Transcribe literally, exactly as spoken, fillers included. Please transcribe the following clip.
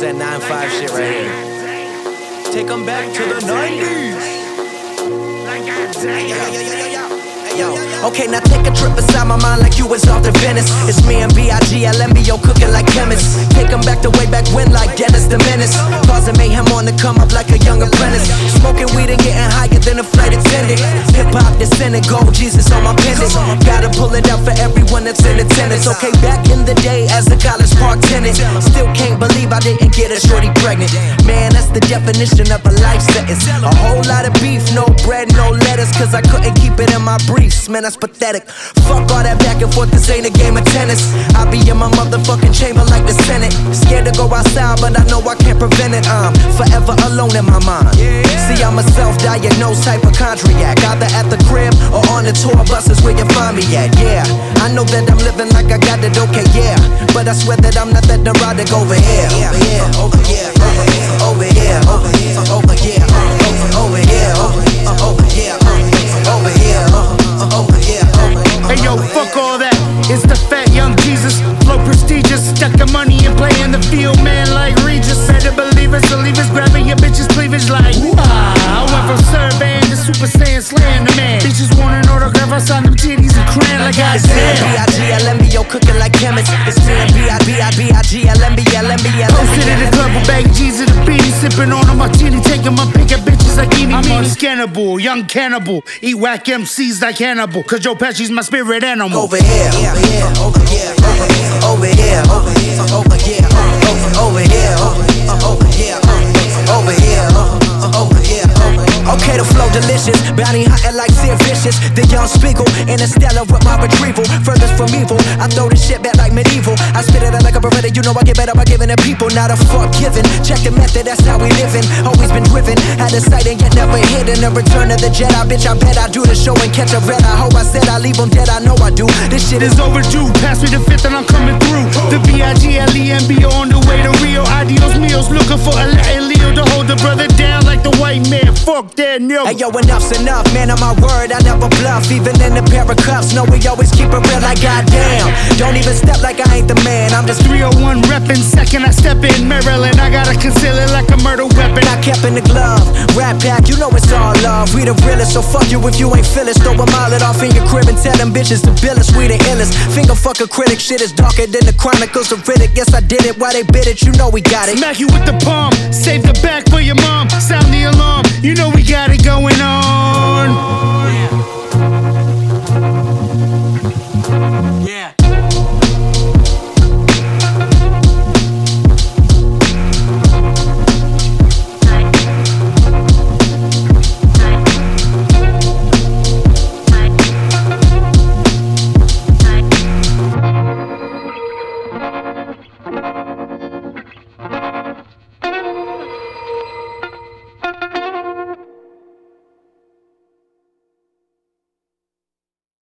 That's that nine five shit right here. Take them back to the nineties. Yo, okay, now take a trip inside my mind like you was off to Venice. It's me and B I G L M B O cooking like chemists. Take them back to way back when like Dennis the Menace. Causing mayhem on the come up like a young apprentice. Smoking weed and getting higher than a flight attendant. Hip-hop descendant, gold Jesus on my pendant. Gotta pull it out for everyone that's in attendance. Okay, back in the day as a college park tenant. Still can't believe I didn't get a shorty pregnant. Man, that's the definition of a life sentence. A whole lot of beef, no bread, no lettuce. Cause I couldn't keep it in my briefs. Man, that's pathetic. Fuck all that back and forth, this ain't a game of tennis. I be in my motherfucking chamber like the Senate. Scared to go outside, but I know I can't prevent it. I'm forever alone in my mind. See, I'm a self-diagnosed hypochondriac. Either at the crib or on the tour buses where you find me at. Yeah, I know that I'm living like I got it, okay, yeah. But I swear that I'm not that neurotic over here. Over here, over here, over here, over here, over here, over here, over here, over here, over here, over here. Hey yo, fuck all that. It's the fat young Jesus, flow prestigious, stacking money and playing the field, man, like Regis. Better believe it, so leave us grabbing your bitch's cleavage like ah. I went from surveying to Super Saiyan slaying the man. Bitches want an autograph, I sign them titties and crayon like I said. B I G L M B O cooking like chemists. It's me and B I G L M B L M B L. Posted in the club with bag G's and the beanie, sipping on a martini, taking my pick at bitches like eeny meeny. I'm unscannable, young cannibal, eat whack M Cs like Hannibal. Cause Joe Pesci's my spirit animal. Over here, over here, over here, over here, over here, over here, over here, over here, over here, over here. Okay, the flow delicious, bounty hunting like Sid Vicious. The young Spiegel, Interstellar with my retrieval. Furthest from evil, I throw this shit back like medieval. I spit it out like a beretta, you know I get better by giving to people. Not a fuck given, check the method, that's how we living. Always been driven, had a sight and yet never hidden. The return of the Jedi, bitch, I bet I do the show and catch a red. I hope I said I leave them dead, I know I do. This shit is It's overdue, pass me the fifth and I'm coming through. The B I G L E M B O on the way to Rio. Adios meals, looking for a Latin Leo to hold the brother down like the white man. Fuck that, no. Hey yo, enough's enough, man, on my word, I never bluff. Even in a pair of cuffs, no, we always keep it real like goddamn. Don't even step like I ain't the man, I'm just three oh one reppin', second I step in Maryland, I gotta conceal it like a murder weapon. I kept in the glove, rap pack, you know it's all love. We the realest, so fuck you if you ain't feel it. Throw a mile it off in your crib and tell them bitches to bill us, we the illest. Finger fuck a critic, shit is darker than the Chronicles of Riddick. Guess I did it, why they bid it, you know we got it. Smack you with the palm, save the back for your mom. Sound the alarm, you know we got it going on.